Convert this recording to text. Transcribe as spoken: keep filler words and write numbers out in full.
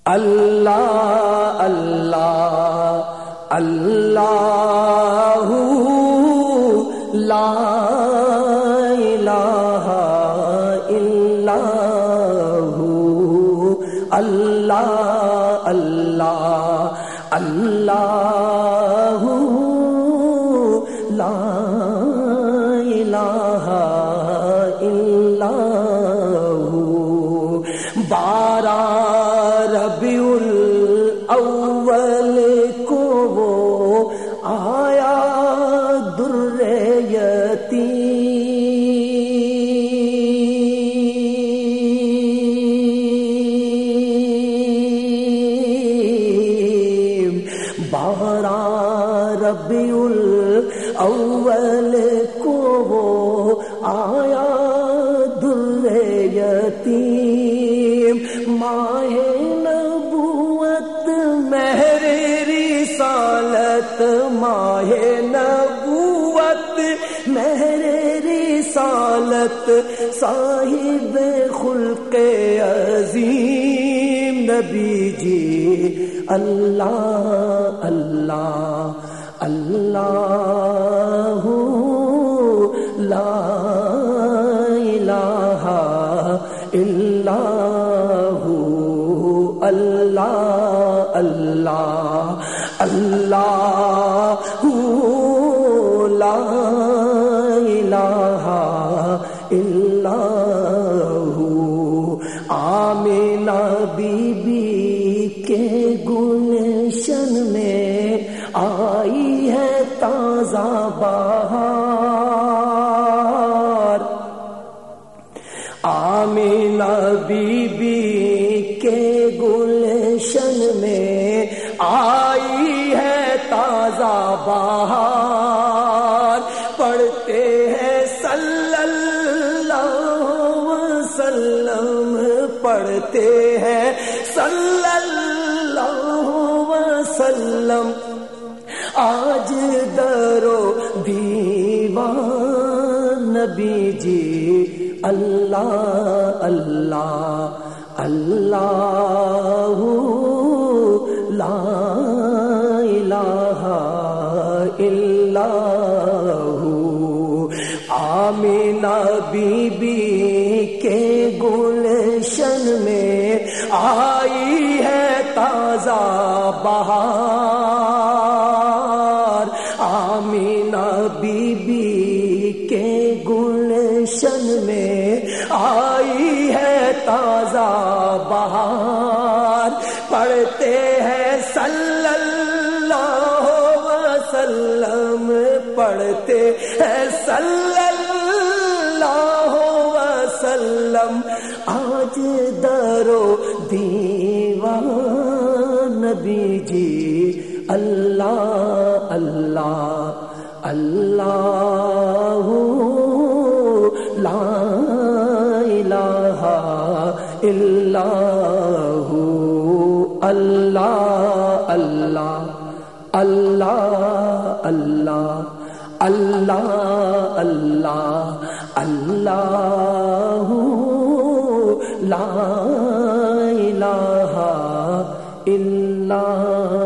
اللہ اللہ اللہ لا الہ الا ہو، اللہ اللہ اللہ لا الہ الا ہو۔ بارہ ربیع الاول کو وہ آیا در یتیم، بارہ ربیع الاول کو وہ آیا در یتیم، ماہ نبوت مہر رسالت، ماہ نبوت مہر رسالت، صاحب خلق عظیم نبی جی، اللہ اللہ اللہ لا الہ الا ہو، اللہ اللہ اللہ لا الہ الا ہو۔ آمینہ بی بی کے گلشن میں آئی ہے تازہ بہار، آمینہ بی بی کے گلشن میں آئی ہے تازہ بہار، پڑھتے ہیں صلی اللہ وسلم، پڑھتے ہیں صلی اللہ وسلم، آج درو دیوان نبی جی، اللہ اللہ اللہ لا الہ الا ہو۔ آمینہ بی بی کے گلشن میں آئی ہے تازہ بہار، آمینہ بی بی کے گلشن میں آئی ہے تازہ بہار، پڑھتے ہیں صلی اللہ وسلم، پڑھتے ہیں صلی اللہ وسلم، آج درو دیوان نبی جی، اللہ اللہ اللہ لا الہ الا ہو، اللہ اللہ اللہ اللہ اللہ اللہ اللہ لا الہ الا